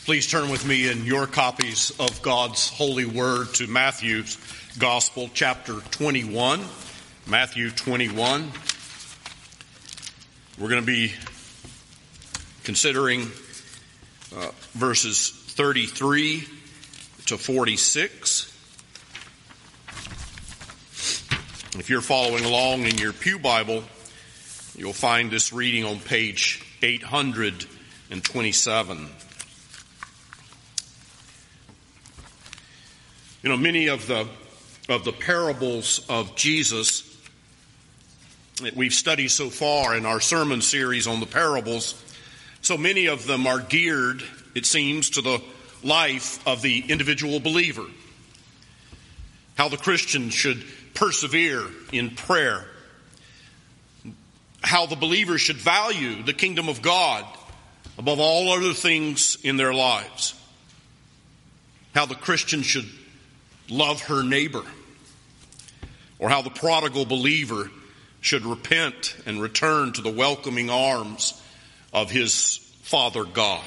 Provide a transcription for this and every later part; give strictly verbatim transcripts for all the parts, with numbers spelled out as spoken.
Please turn with me in your copies of God's holy word to Matthew's Gospel, chapter twenty-one. Matthew twenty-one. We're going to be considering uh, verses thirty-three to forty-six. If you're following along in your pew Bible, you'll find this reading on page eight hundred twenty-seven. You know, many of the of the parables of Jesus that we've studied so far in our sermon series on the parables, so many of them are geared, it seems, to the life of the individual believer. How the Christian should persevere in prayer. How the believer should value the kingdom of God above all other things in their lives. How the Christian should love her neighbor, or how the prodigal believer should repent and return to the welcoming arms of his Father God.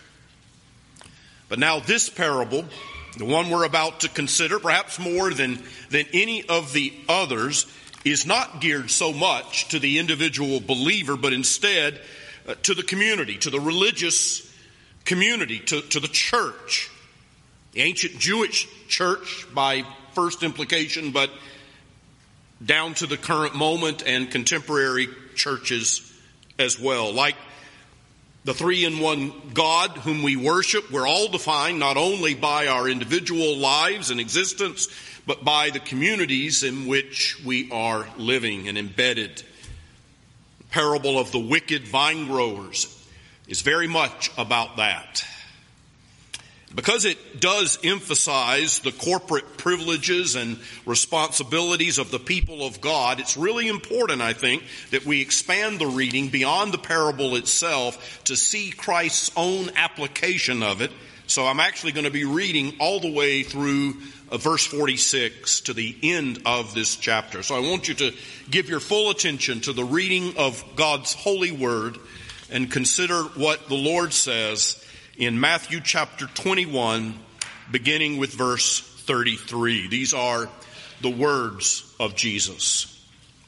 But now this parable, the one we're about to consider, perhaps more than, than any of the others, is not geared so much to the individual believer, but instead uh, to the community, to the religious community, to, to the church. The ancient Jewish church by first implication, but down to the current moment and contemporary churches as well. Like the three-in-one God whom we worship, we're all defined not only by our individual lives and existence, but by the communities in which we are living and embedded. The parable of the wicked vine growers is very much about that. Because it does emphasize the corporate privileges and responsibilities of the people of God, it's really important, I think, that we expand the reading beyond the parable itself to see Christ's own application of it. So I'm actually going to be reading all the way through uh, verse forty-six to the end of this chapter. So I want you to give your full attention to the reading of God's holy word and consider what the Lord says in Matthew chapter twenty-one, beginning with verse thirty-three. These are the words of Jesus.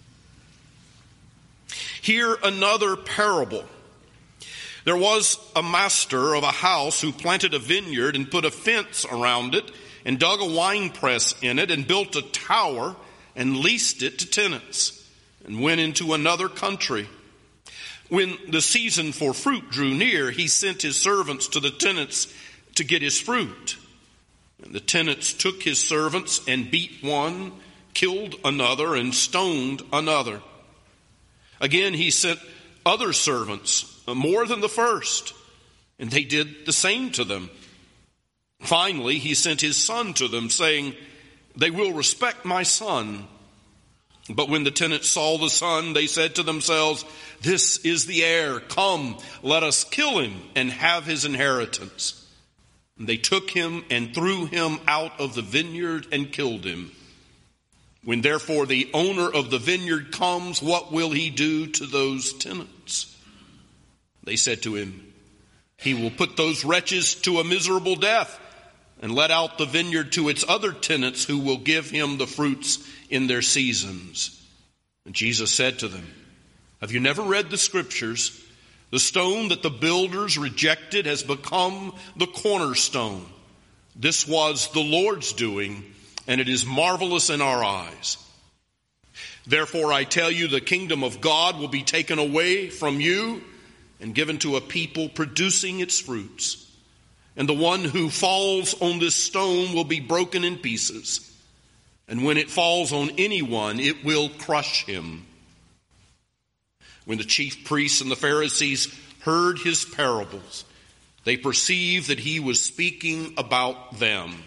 Hear another parable. There was a master of a house who planted a vineyard and put a fence around it and dug a winepress in it and built a tower and leased it to tenants and went into another country. When the season for fruit drew near, he sent his servants to the tenants to get his fruit. And the tenants took his servants and beat one, killed another, and stoned another. Again, he sent other servants, more than the first, and they did the same to them. Finally, he sent his son to them, saying, "They will respect my son." But when the tenants saw the son, they said to themselves, "This is the heir. Come, let us kill him and have his inheritance." And they took him and threw him out of the vineyard and killed him. When therefore the owner of the vineyard comes, what will he do to those tenants? They said to him, "He will put those wretches to a miserable death and let out the vineyard to its other tenants who will give him the fruits in their seasons." And Jesus said to them, "Have you never read the scriptures? The stone that the builders rejected has become the cornerstone. This was the Lord's doing, and it is marvelous in our eyes. Therefore I tell you, the kingdom of God will be taken away from you and given to a people producing its fruits. And the one who falls on this stone will be broken in pieces. And when it falls on anyone, it will crush him." When the chief priests and the Pharisees heard his parables, they perceived that he was speaking about them.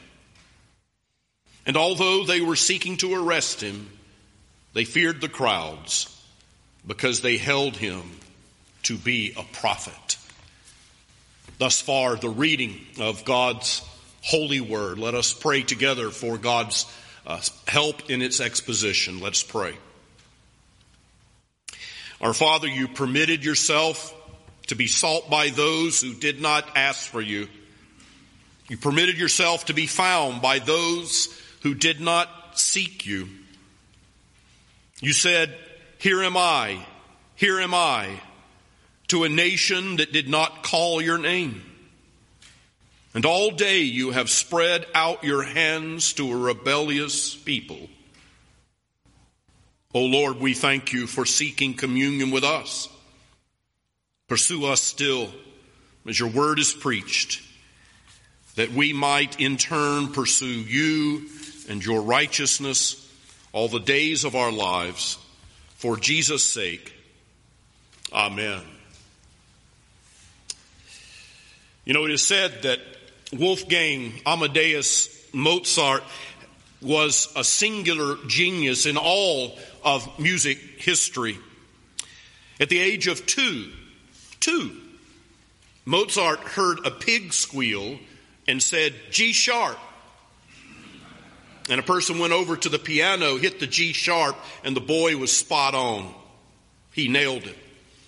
And although they were seeking to arrest him, they feared the crowds, because they held him to be a prophet. Thus far, the reading of God's holy word. Let us pray together for God's uh, help in its exposition. Let's pray. Our Father, you permitted yourself to be sought by those who did not ask for you, You permitted yourself to be found by those who did not seek you. You said, "Here am I, here am I," to a nation that did not call your name. And all day you have spread out your hands to a rebellious people. O Lord, we thank you for seeking communion with us. Pursue us still as your word is preached, that we might in turn pursue you and your righteousness all the days of our lives. For Jesus' sake, amen. You know, it is said that Wolfgang Amadeus Mozart was a singular genius in all of music history. At the age of two, two, Mozart heard a pig squeal and said, "G sharp." And a person went over to the piano, hit the G sharp, and the boy was spot on. He nailed it.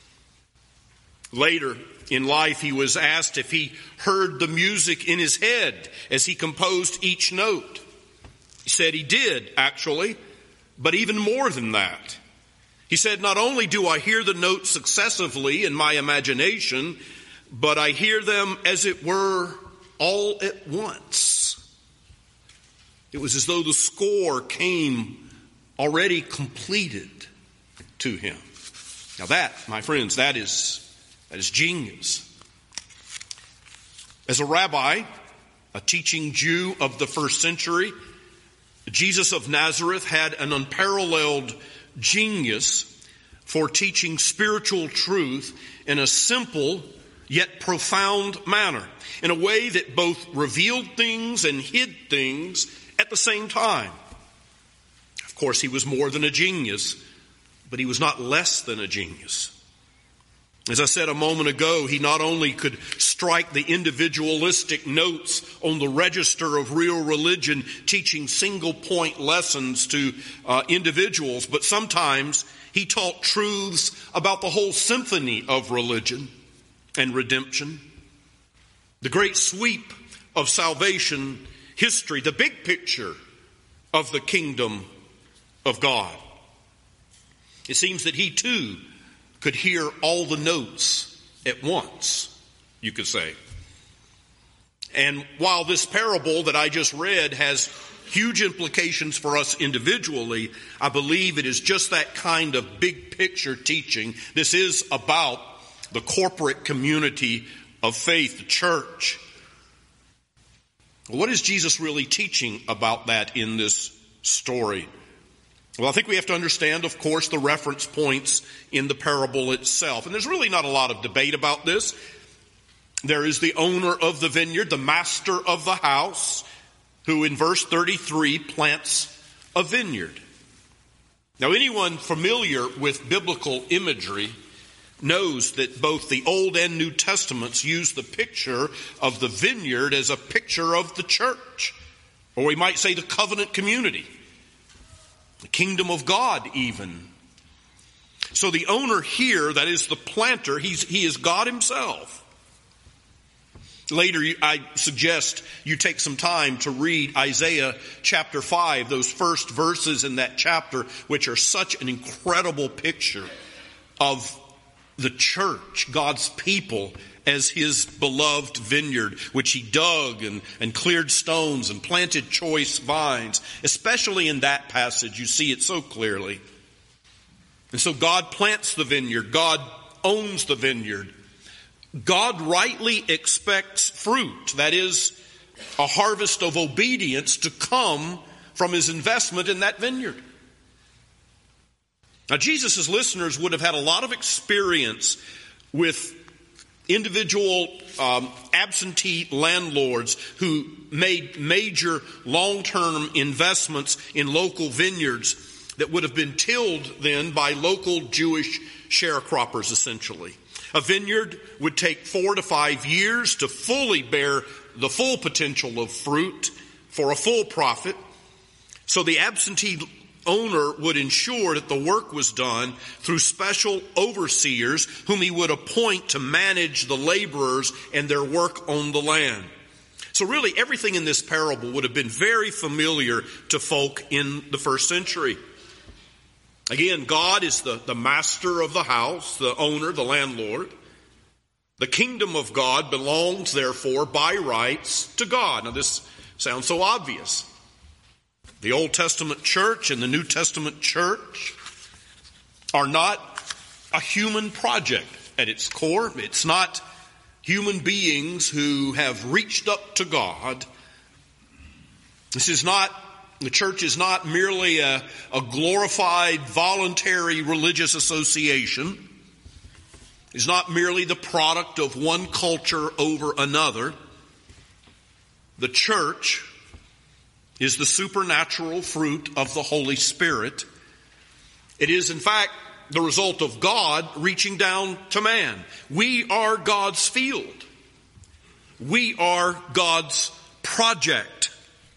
Later in life, he was asked if he heard the music in his head as he composed each note. He said he did, actually, but even more than that. He said, "Not only do I hear the notes successively in my imagination, but I hear them as it were all at once." It was as though the score came already completed to him. Now that, my friends, that is that is genius. As a rabbi, a teaching Jew of the first century, Jesus of Nazareth had an unparalleled genius for teaching spiritual truth in a simple yet profound manner, in a way that both revealed things and hid things at the same time. Of course, he was more than a genius, but he was not less than a genius. As I said a moment ago, he not only could strike the individualistic notes on the register of real religion, teaching single-point lessons to uh, individuals, but sometimes he taught truths about the whole symphony of religion and redemption. The great sweep of salvation history, the big picture of the kingdom of God. It seems that he too could hear all the notes at once, you could say. And while this parable that I just read has huge implications for us individually, I believe it is just that kind of big picture teaching. This is about the corporate community of faith, the church. What is Jesus really teaching about that in this story? Well, I think we have to understand, of course, the reference points in the parable itself. And there's really not a lot of debate about this. There is the owner of the vineyard, the master of the house, who in verse thirty-three plants a vineyard. Now, anyone familiar with biblical imagery knows that both the Old and New Testaments use the picture of the vineyard as a picture of the church, or we might say the covenant community. The kingdom of God even. So the owner here, that is the planter, he's, he is God himself. Later, I suggest you take some time to read Isaiah chapter five, those first verses in that chapter, which are such an incredible picture of the church, God's people, as his beloved vineyard, which he dug and, and cleared stones and planted choice vines. Especially in that passage, you see it so clearly. And so God plants the vineyard. God owns the vineyard. God rightly expects fruit, that is, a harvest of obedience to come from his investment in that vineyard. Now, Jesus' listeners would have had a lot of experience with individual um, absentee landlords who made major long-term investments in local vineyards that would have been tilled then by local Jewish sharecroppers, essentially. A vineyard would take four to five years to fully bear the full potential of fruit for a full profit. So the absentee owner would ensure that the work was done through special overseers whom he would appoint to manage the laborers and their work on the land. So really, everything in this parable would have been very familiar to folk in the first century. Again, God is the, the master of the house, the owner, the landlord. The kingdom of God belongs, therefore, by rights to God. Now, this sounds so obvious. The Old Testament church and the New Testament church are not a human project at its core. It's not human beings who have reached up to God. This is not, the church is not merely a, a glorified, voluntary religious association. It's not merely the product of one culture over another. The church is the supernatural fruit of the Holy Spirit. It is, in fact, the result of God reaching down to man. We are God's field. We are God's project.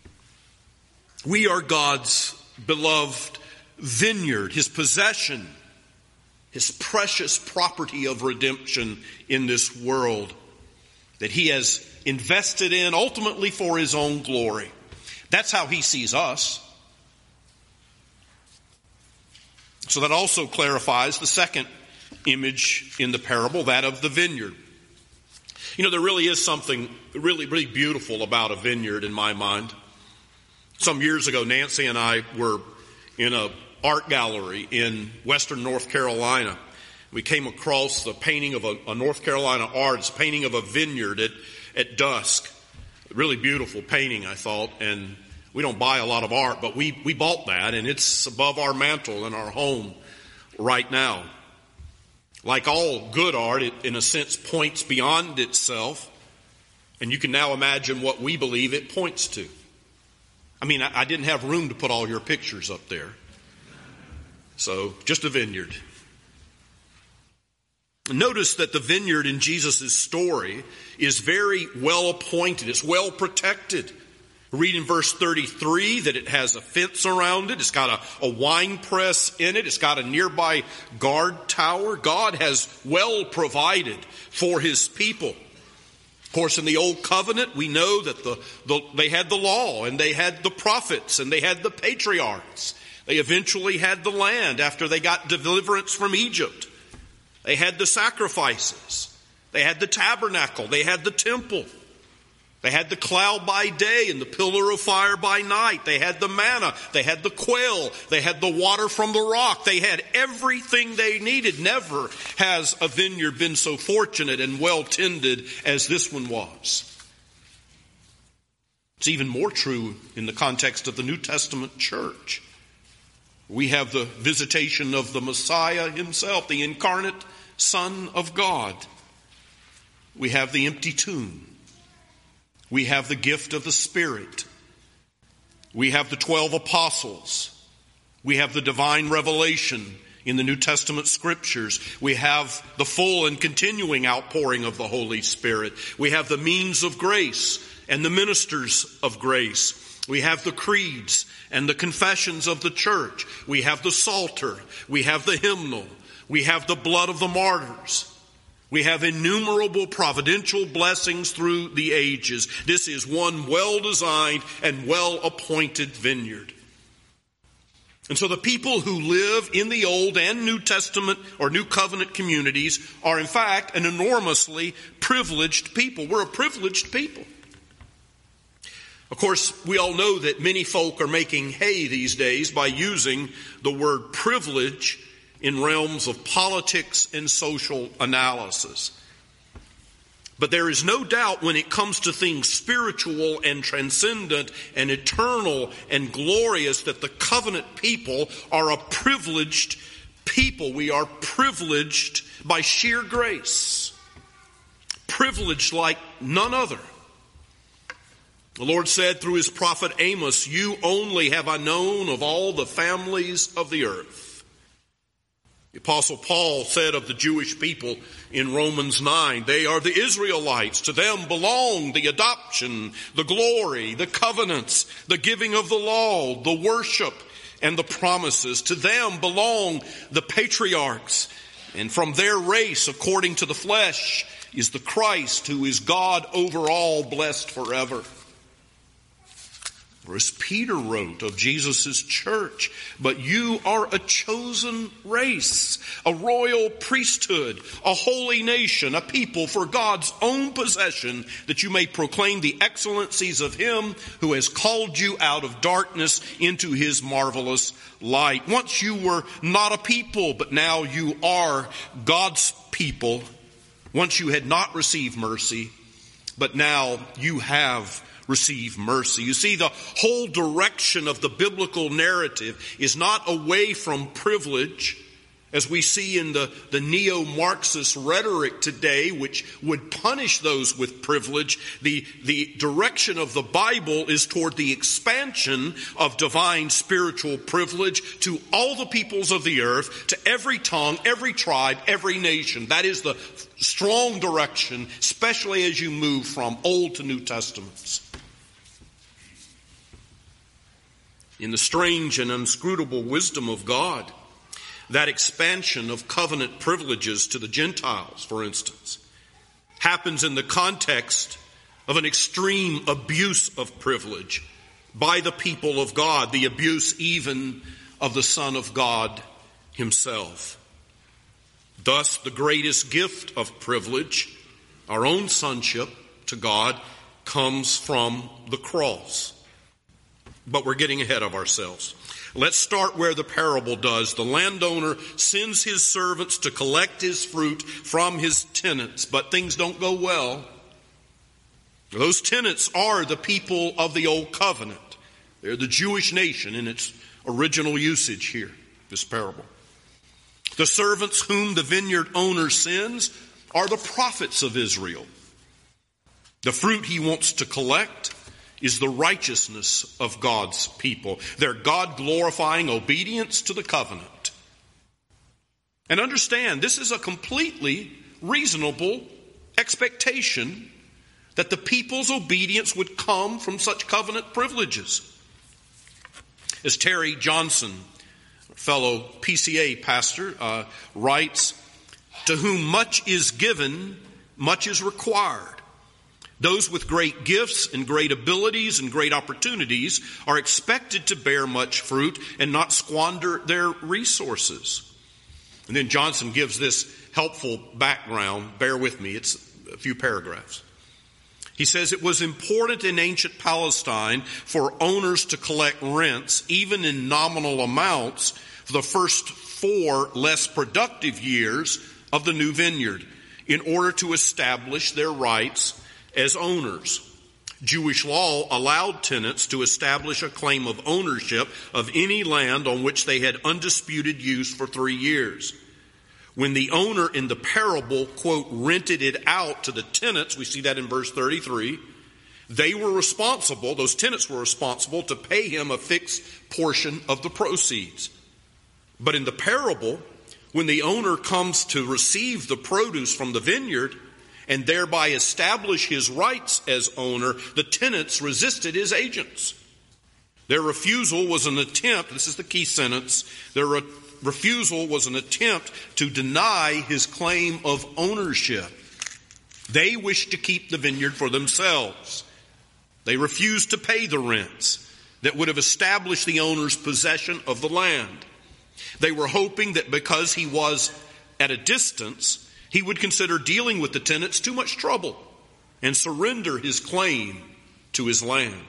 We are God's beloved vineyard, His possession, His precious property of redemption in this world that He has invested in ultimately for His own glory. That's how He sees us. So that also clarifies the second image in the parable, that of the vineyard. You know, there really is something really, really beautiful about a vineyard in my mind. Some years ago, Nancy and I were in an art gallery in western North Carolina. We came across the painting of a, a North Carolina artist, painting of a vineyard at, at dusk. Really beautiful painting, I thought, and we don't buy a lot of art, but we, we bought that, and it's above our mantle in our home right now. Like all good art, it in a sense points beyond itself, and you can now imagine what we believe it points to. I mean, I, I didn't have room to put all your pictures up there. So, just a vineyard. Notice that the vineyard in Jesus' story is very well appointed. It's well protected. Read in verse thirty-three that it has a fence around it. It's got a, a wine press in it. It's got a nearby guard tower. God has well provided for His people. Of course, in the Old Covenant, we know that the, the they had the law, and they had the prophets, and they had the patriarchs. They eventually had the land after they got deliverance from Egypt. They had the sacrifices. They had the tabernacle. They had the temple. They had the cloud by day and the pillar of fire by night. They had the manna. They had the quail. They had the water from the rock. They had everything they needed. Never has a vineyard been so fortunate and well tended as this one was. It's even more true in the context of the New Testament church. We have the visitation of the Messiah Himself, the incarnate Son of God. We have the empty tomb. We have the gift of the Spirit. We have the twelve apostles. We have the divine revelation in the New Testament scriptures. We have the full and continuing outpouring of the Holy Spirit. We have the means of grace and the ministers of grace. We have the creeds and the confessions of the church. We have the Psalter. We have the hymnal. We have the blood of the martyrs. We have innumerable providential blessings through the ages. This is one well-designed and well-appointed vineyard. And so the people who live in the Old and New Testament or New Covenant communities are in fact an enormously privileged people. We're a privileged people. Of course, we all know that many folk are making hay these days by using the word privilege in realms of politics and social analysis. But there is no doubt when it comes to things spiritual and transcendent and eternal and glorious that the covenant people are a privileged people. We are privileged by sheer grace. Privileged like none other. The Lord said through His prophet Amos, "You only have I known of all the families of the earth." The Apostle Paul said of the Jewish people in Romans nine, they are the Israelites. To them belong the adoption, the glory, the covenants, the giving of the law, the worship, and the promises. To them belong the patriarchs. And from their race, according to the flesh, is the Christ, who is God over all, blessed forever. Or as Peter wrote of Jesus' church, but you are a chosen race, a royal priesthood, a holy nation, a people for God's own possession, that you may proclaim the excellencies of him who has called you out of darkness into his marvelous light. Once you were not a people, but now you are God's people. Once you had not received mercy, but now you have receive mercy. You see, the whole direction of the biblical narrative is not away from privilege, as we see in the, the neo-Marxist rhetoric today, which would punish those with privilege. The, the direction of the Bible is toward the expansion of divine spiritual privilege to all the peoples of the earth, to every tongue, every tribe, every nation. That is the strong direction, especially as you move from Old to New Testaments. In the strange and inscrutable wisdom of God, that expansion of covenant privileges to the Gentiles, for instance, happens in the context of an extreme abuse of privilege by the people of God, the abuse even of the Son of God himself. Thus, the greatest gift of privilege, our own sonship to God, comes from the cross. But we're getting ahead of ourselves. Let's start where the parable does. The landowner sends his servants to collect his fruit from his tenants, but things don't go well. Those tenants are the people of the Old Covenant. They're the Jewish nation in its original usage here, this parable. The servants whom the vineyard owner sends are the prophets of Israel. The fruit he wants to collect is the righteousness of God's people, their God-glorifying obedience to the covenant. And understand, this is a completely reasonable expectation that the people's obedience would come from such covenant privileges. As Terry Johnson, fellow P C A pastor, uh, writes, to whom much is given, much is required. Those with great gifts and great abilities and great opportunities are expected to bear much fruit and not squander their resources. And then Johnson gives this helpful background. Bear with me, it's a few paragraphs. He says it was important in ancient Palestine for owners to collect rents, even in nominal amounts, for the first four less productive years of the new vineyard, in order to establish their rights as owners. Jewish law allowed tenants to establish a claim of ownership of any land on which they had undisputed use for three years. When the owner in the parable, quote, rented it out to the tenants, we see that in verse thirty-three, they were responsible, those tenants were responsible to pay him a fixed portion of the proceeds. But in the parable, when the owner comes to receive the produce from the vineyard, and thereby establish his rights as owner, the tenants resisted his agents. Their refusal was an attempt, this is the key sentence, their re- refusal was an attempt to deny his claim of ownership. They wished to keep the vineyard for themselves. They refused to pay the rents that would have established the owner's possession of the land. They were hoping that because he was at a distance, he would consider dealing with the tenants too much trouble and surrender his claim to his land.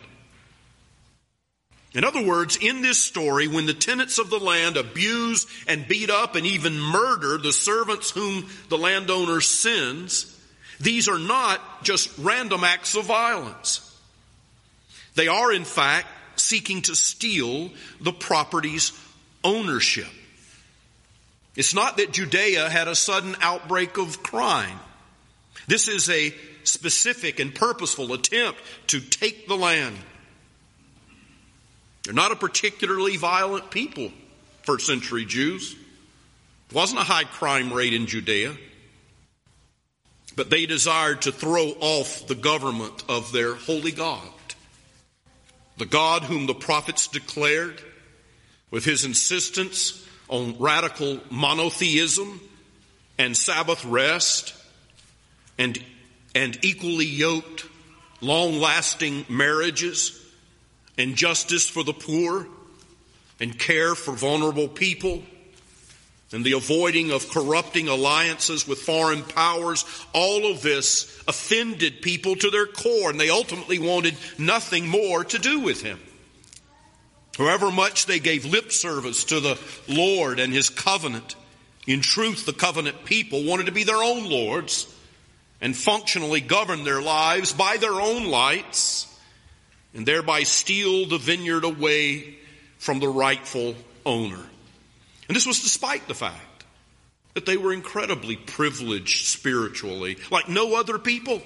In other words, in this story, when the tenants of the land abuse and beat up and even murder the servants whom the landowner sends, these are not just random acts of violence. They are, in fact, seeking to steal the property's ownership. It's not that Judea had a sudden outbreak of crime. This is a specific and purposeful attempt to take the land. They're not a particularly violent people, first century Jews. It wasn't a high crime rate in Judea. But they desired to throw off the government of their holy God. The God whom the prophets declared, with his insistence on radical monotheism and Sabbath rest, and, and equally yoked, long-lasting marriages, and justice for the poor, and care for vulnerable people, and the avoiding of corrupting alliances with foreign powers, all of this offended people to their core, and they ultimately wanted nothing more to do with him. However much they gave lip service to the Lord and his covenant, in truth, the covenant people wanted to be their own lords and functionally govern their lives by their own lights, and thereby steal the vineyard away from the rightful owner. And this was despite the fact that they were incredibly privileged spiritually, like no other people.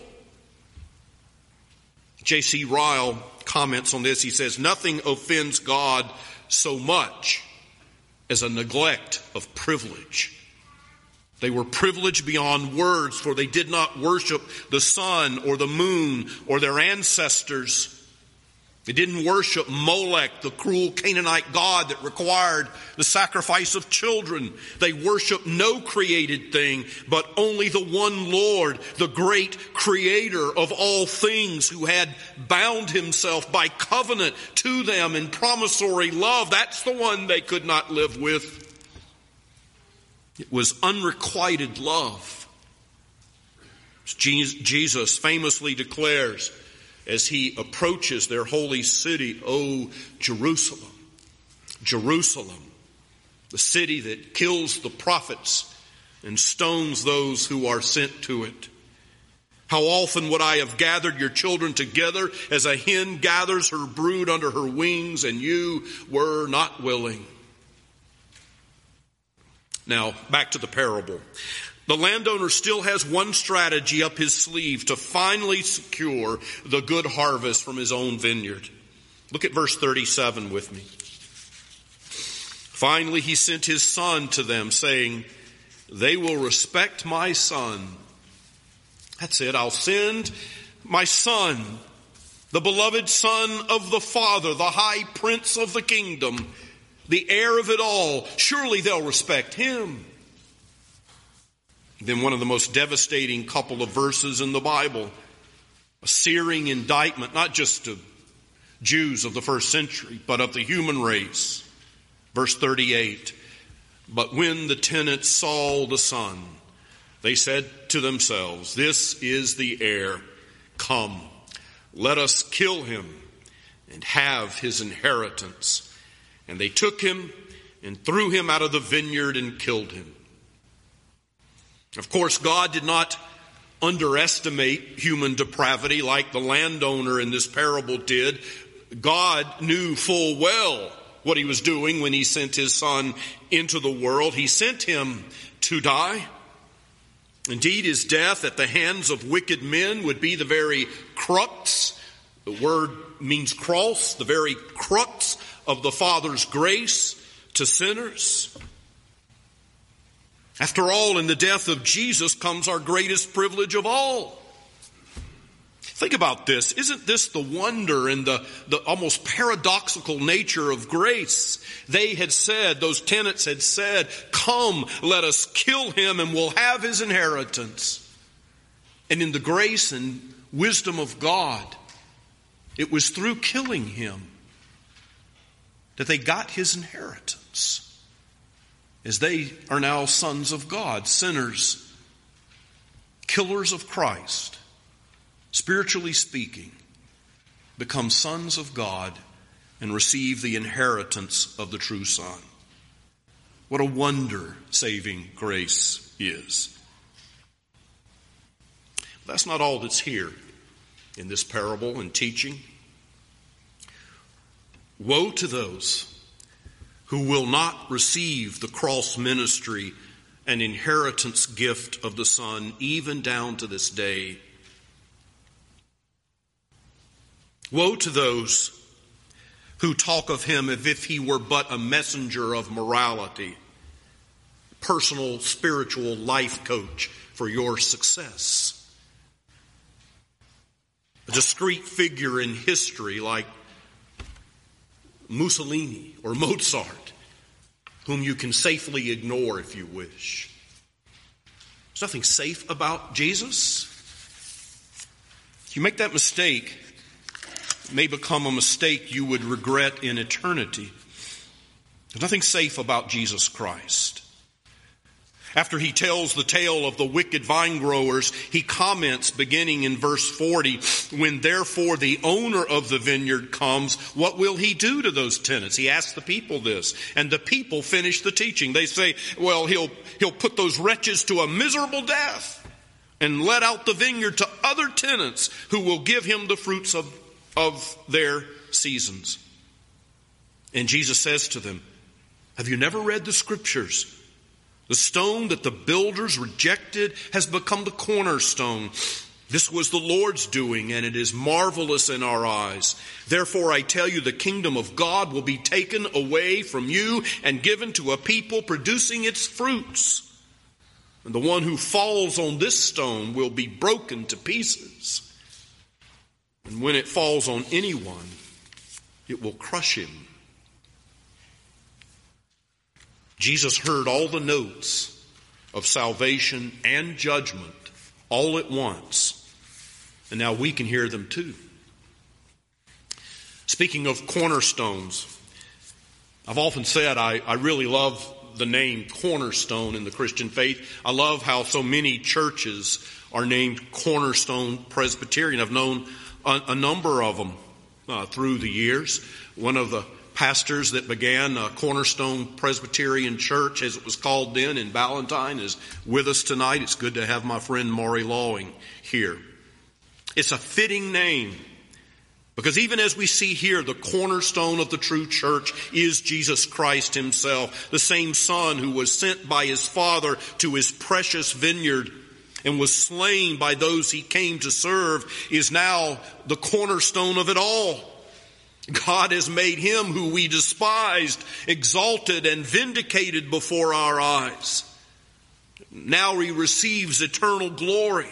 J C Ryle comments on this. He says, nothing offends God so much as a neglect of privilege. They were privileged beyond words, for they did not worship the sun or the moon or their ancestors. They didn't worship Molech, the cruel Canaanite god that required the sacrifice of children. They worshiped no created thing, but only the one Lord, the great creator of all things, who had bound himself by covenant to them in promissory love. That's the one they could not live with. It was unrequited love. Jesus famously declares, as he approaches their holy city, "O Jerusalem, Jerusalem, the city that kills the prophets and stones those who are sent to it. How often would I have gathered your children together as a hen gathers her brood under her wings, and you were not willing." Now, back to the parable. The landowner still has one strategy up his sleeve to finally secure the good harvest from his own vineyard. Look at verse thirty-seven with me. Finally, he sent his son to them, saying, "They will respect my son." That's it. I'll send my son, the beloved son of the Father, the high prince of the kingdom, the heir of it all. Surely they'll respect him. Then one of the most devastating couple of verses in the Bible, a searing indictment, not just of Jews of the first century, but of the human race. Verse thirty-eight, "But when the tenants saw the son, they said to themselves, 'This is the heir. Come, let us kill him and have his inheritance.' And they took him and threw him out of the vineyard and killed him." Of course, God did not underestimate human depravity like the landowner in this parable did. God knew full well what he was doing when he sent his son into the world. He sent him to die. Indeed, his death at the hands of wicked men would be the very crux. The word means cross, the very crux of the Father's grace to sinners. After all, in the death of Jesus comes our greatest privilege of all. Think about this. Isn't this the wonder and the, the almost paradoxical nature of grace? They had said, those tenants had said, "Come, let us kill him and we'll have his inheritance." And in the grace and wisdom of God, it was through killing him that they got his inheritance, as they are now sons of God, sinners, killers of Christ, spiritually speaking, become sons of God and receive the inheritance of the true Son. What a wonder saving grace is. But that's not all that's here in this parable and teaching. Woe to those who will not receive the cross ministry and inheritance gift of the Son, even down to this day. Woe to those who talk of him as if he were but a messenger of morality, personal spiritual life coach for your success, a discrete figure in history like Mussolini or Mozart, whom you can safely ignore if you wish. There's nothing safe about Jesus. If you make that mistake, it may become a mistake you would regret in eternity. There's nothing safe about Jesus Christ. After he tells the tale of the wicked vine growers, he comments beginning in verse forty, when therefore the owner of the vineyard comes, what will he do to those tenants? He asks the people this, and the people finish the teaching. They say, well, he'll, he'll put those wretches to a miserable death and let out the vineyard to other tenants who will give him the fruits of, of their seasons. And Jesus says to them, have you never read the scriptures? The stone that the builders rejected has become the cornerstone. This was the Lord's doing, and it is marvelous in our eyes. Therefore, I tell you, the kingdom of God will be taken away from you and given to a people producing its fruits. And the one who falls on this stone will be broken to pieces. And when it falls on anyone, it will crush him. Jesus heard all the notes of salvation and judgment all at once. And now we can hear them too. Speaking of cornerstones, I've often said I, I really love the name Cornerstone in the Christian faith. I love how so many churches are named Cornerstone Presbyterian. I've known a, a number of them uh, through the years. One of the pastors that began uh, Cornerstone Presbyterian Church, as it was called then, in Ballantyne, is with us tonight. It's good to have my friend Maury Lawing here. It's a fitting name, because even as we see here, the cornerstone of the true church is Jesus Christ himself, the same Son who was sent by his Father to his precious vineyard and was slain by those he came to serve, is now the cornerstone of it all. God has made him who we despised exalted and vindicated before our eyes. Now he receives eternal glory.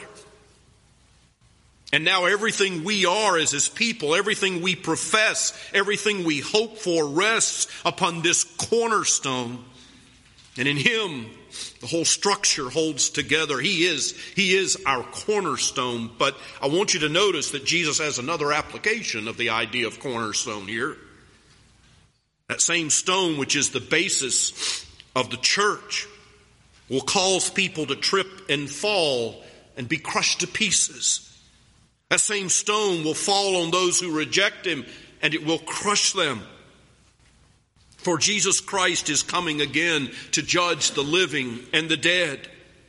And now everything we are as his people, everything we profess, everything we hope for rests upon this cornerstone. And in him, the whole structure holds together. He is, he is our cornerstone. But I want you to notice that Jesus has another application of the idea of cornerstone here. That same stone, which is the basis of the church, will cause people to trip and fall and be crushed to pieces. That same stone will fall on those who reject him, and it will crush them. For Jesus Christ is coming again to judge the living and the dead.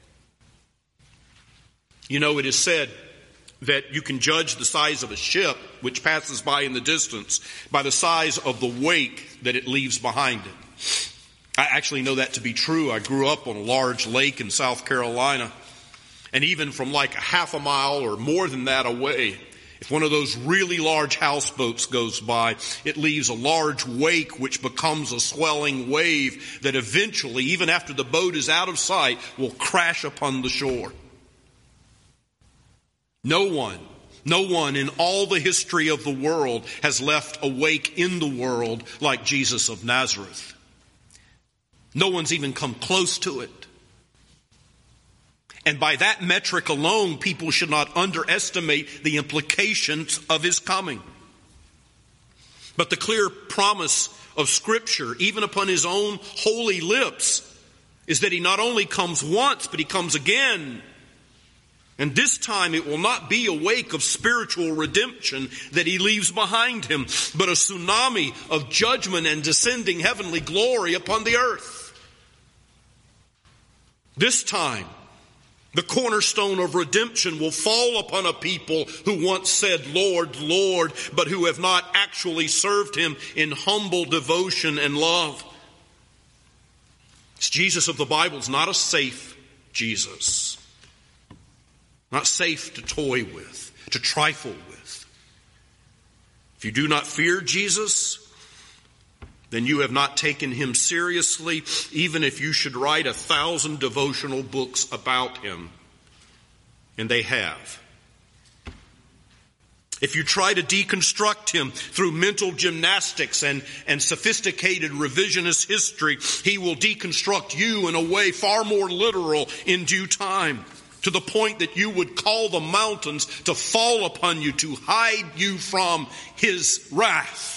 You know, it is said that you can judge the size of a ship which passes by in the distance by the size of the wake that it leaves behind it. I actually know that to be true. I grew up on a large lake in South Carolina. And even from like a half a mile or more than that away, if one of those really large houseboats goes by, it leaves a large wake which becomes a swelling wave that eventually, even after the boat is out of sight, will crash upon the shore. No one, no one in all the history of the world has left a wake in the world like Jesus of Nazareth. No one's even come close to it. And by that metric alone, people should not underestimate the implications of his coming. But the clear promise of Scripture, even upon his own holy lips, is that he not only comes once, but he comes again. And this time it will not be a wake of spiritual redemption that he leaves behind him, but a tsunami of judgment and descending heavenly glory upon the earth. This time, the cornerstone of redemption will fall upon a people who once said, Lord, Lord, but who have not actually served him in humble devotion and love. This Jesus of the Bible is not a safe Jesus. Not safe to toy with, to trifle with. If you do not fear Jesus, then you have not taken him seriously, even if you should write a thousand devotional books about him. And they have. If you try to deconstruct him through mental gymnastics and, and sophisticated revisionist history, he will deconstruct you in a way far more literal in due time. to the point that you would call the mountains to fall upon you, to hide you from his wrath.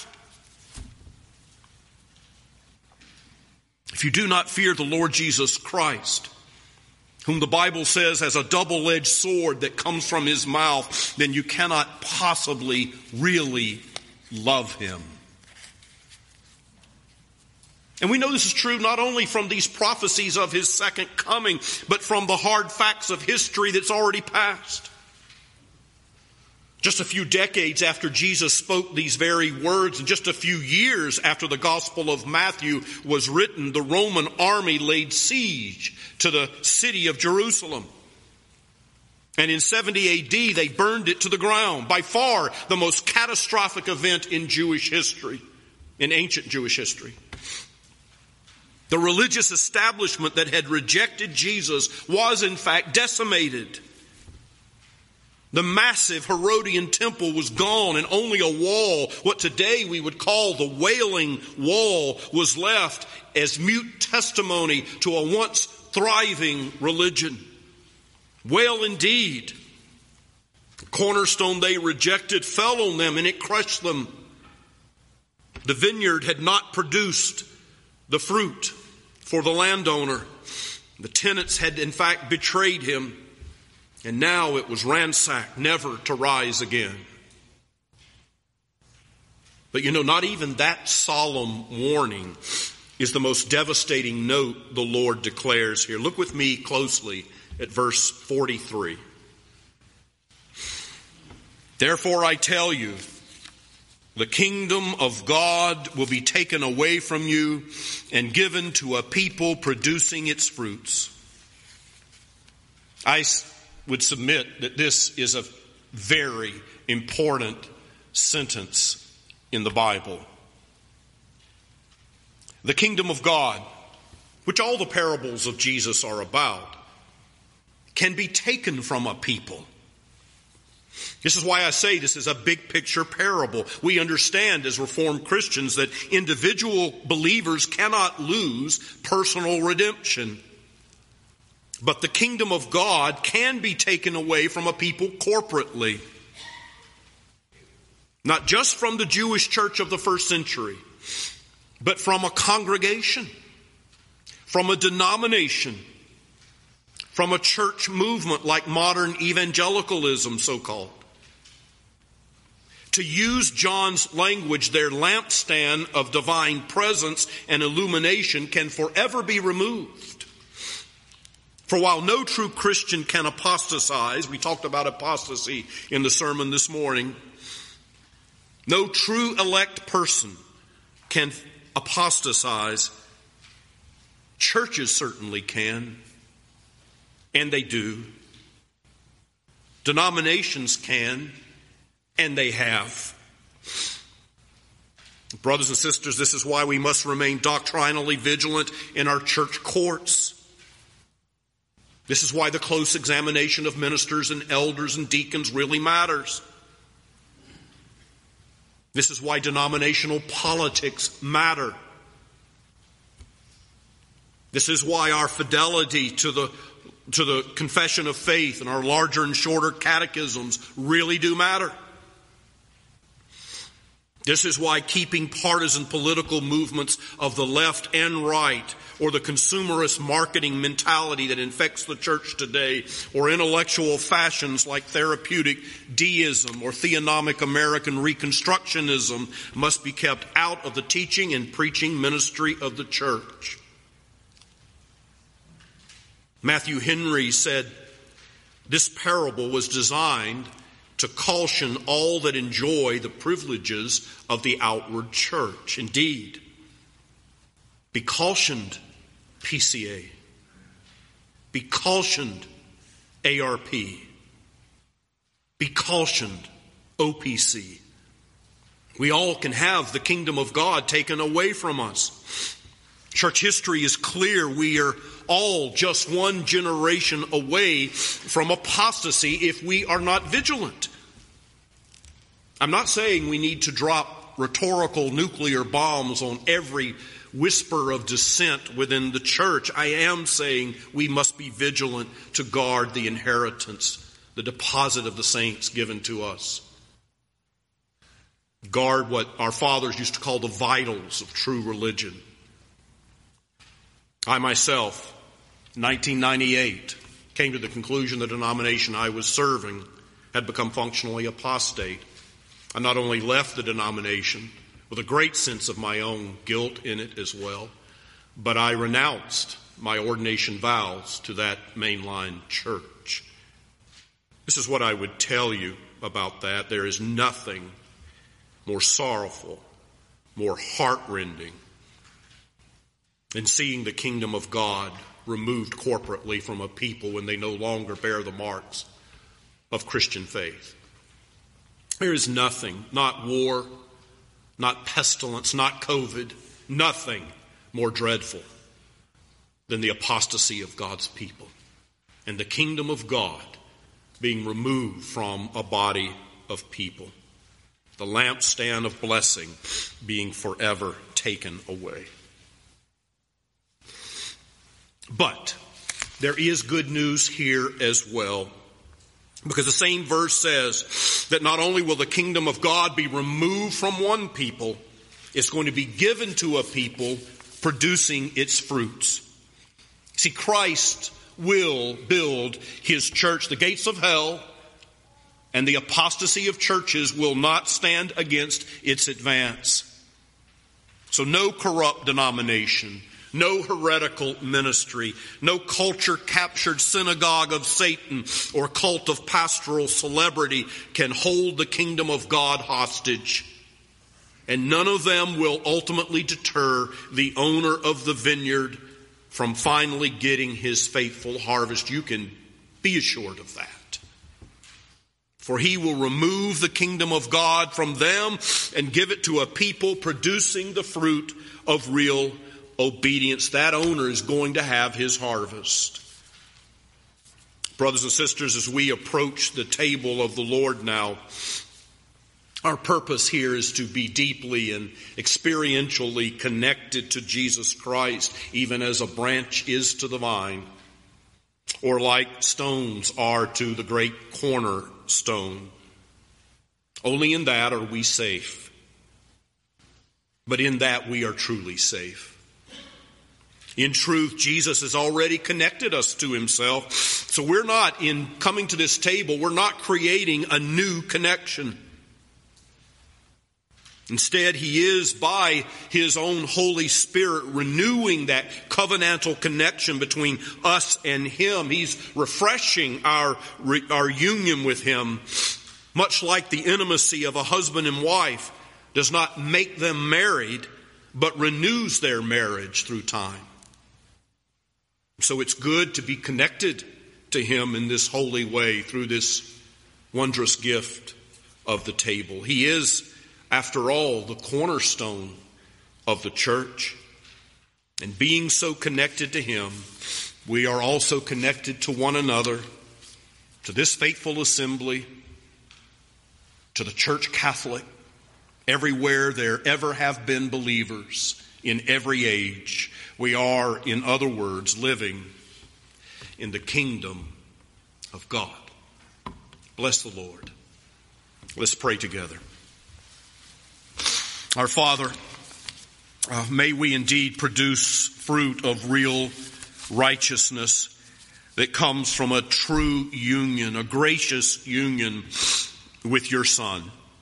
If you do not fear the Lord Jesus Christ, whom the Bible says has a double-edged sword that comes from his mouth, then you cannot possibly really love him. And we know this is true not only from these prophecies of his second coming, but from the hard facts of history that's already passed. Just a few decades after Jesus spoke these very words, and just a few years after the Gospel of Matthew was written, the Roman army laid siege to the city of Jerusalem. And in seventy A D, they burned it to the ground. By far the most catastrophic event in Jewish history, in ancient Jewish history. The religious establishment that had rejected Jesus was in fact decimated. The massive Herodian temple was gone, and only a wall, what today we would call the Wailing Wall, was left as mute testimony to a once thriving religion. Wail indeed. The cornerstone they rejected fell on them, and it crushed them. The vineyard had not produced the fruit for the landowner. The tenants had in fact betrayed him. And now it was ransacked, never to rise again. But you know, not even that solemn warning is the most devastating note the Lord declares here. Look with me closely at verse forty-three. Therefore I tell you, the kingdom of God will be taken away from you and given to a people producing its fruits. I would submit that this is a very important sentence in the Bible. The kingdom of God, which all the parables of Jesus are about, can be taken from a people. This is why I say this is a big picture parable. We understand as Reformed Christians that individual believers cannot lose personal redemption. But the kingdom of God can be taken away from a people corporately. Not just from the Jewish church of the first century, but from a congregation, from a denomination, from a church movement like modern evangelicalism, so-called. To use John's language, their lampstand of divine presence and illumination can forever be removed. For while no true Christian can apostatize, we talked about apostasy in the sermon this morning, no true elect person can apostatize. Churches certainly can, and they do. Denominations can, and they have. Brothers and sisters, this is why we must remain doctrinally vigilant in our church courts. This is why the close examination of ministers and elders and deacons really matters. This is why denominational politics matter. This is why our fidelity to the, to the confession of faith and our larger and shorter catechisms really do matter. This is why keeping partisan political movements of the left and right, or the consumerist marketing mentality that infects the church today, or intellectual fashions like therapeutic deism or theonomic American Reconstructionism must be kept out of the teaching and preaching ministry of the church. Matthew Henry said, this parable was designed to caution all that enjoy the privileges of the outward church. Indeed, be cautioned, P C A. Be cautioned, A R P. Be cautioned, O P C. We all can have the kingdom of God taken away from us. Church history is clear. We are all just one generation away from apostasy if we are not vigilant. I'm not saying we need to drop rhetorical nuclear bombs on every whisper of dissent within the church, I am saying we must be vigilant to guard the inheritance, the deposit of the saints given to us. Guard what our fathers used to call the vitals of true religion. I myself, in nineteen ninety-eight, came to the conclusion the denomination I was serving had become functionally apostate. I not only left the denomination with a great sense of my own guilt in it as well, but I renounced my ordination vows to that mainline church. This is what I would tell you about that. There is nothing more sorrowful, more heartrending than seeing the kingdom of God removed corporately from a people when they no longer bear the marks of Christian faith. There is nothing, not war, not pestilence, not COVID, nothing more dreadful than the apostasy of God's people and the kingdom of God being removed from a body of people. The lampstand of blessing being forever taken away. But there is good news here as well, because the same verse says that not only will the kingdom of God be removed from one people, it's going to be given to a people producing its fruits. See, Christ will build his church. The gates of hell and the apostasy of churches will not stand against its advance. So no corrupt denomination, no heretical ministry, no culture-captured synagogue of Satan or cult of pastoral celebrity can hold the kingdom of God hostage. And none of them will ultimately deter the owner of the vineyard from finally getting his faithful harvest. You can be assured of that. For he will remove the kingdom of God from them and give it to a people producing the fruit of real obedience. That owner is going to have his harvest. Brothers and sisters, as we approach the table of the Lord now, our purpose here is to be deeply and experientially connected to Jesus Christ, even as a branch is to the vine, or like stones are to the great cornerstone. Only in that are we safe. But in that we are truly safe. In truth, Jesus has already connected us to himself. So we're not, in coming to this table, we're not creating a new connection. Instead, he is, by his own Holy Spirit, renewing that covenantal connection between us and him. He's refreshing our, our union with him, much like the intimacy of a husband and wife does not make them married, but renews their marriage through time. So it's good to be connected to him in this holy way through this wondrous gift of the table. He is, after all, the cornerstone of the church. And being so connected to him, we are also connected to one another, to this faithful assembly, to the Church Catholic, everywhere there ever have been believers in every age. We are, in other words, living in the kingdom of God. Bless the Lord. Let's pray together. Our Father, uh, may we indeed produce fruit of real righteousness that comes from a true union, a gracious union with your Son.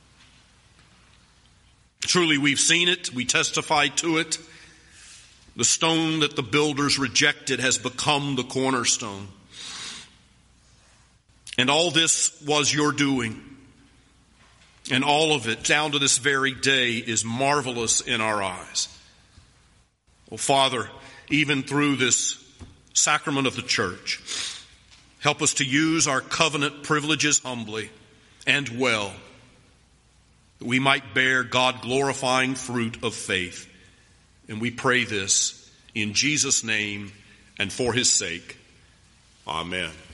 Truly, we've seen it. We testify to it. The stone that the builders rejected has become the cornerstone. And all this was your doing. And all of it, down to this very day, is marvelous in our eyes. Well, Father, even through this sacrament of the church, help us to use our covenant privileges humbly and well, that we might bear God-glorifying fruit of faith. And we pray this in Jesus' name and for his sake. Amen.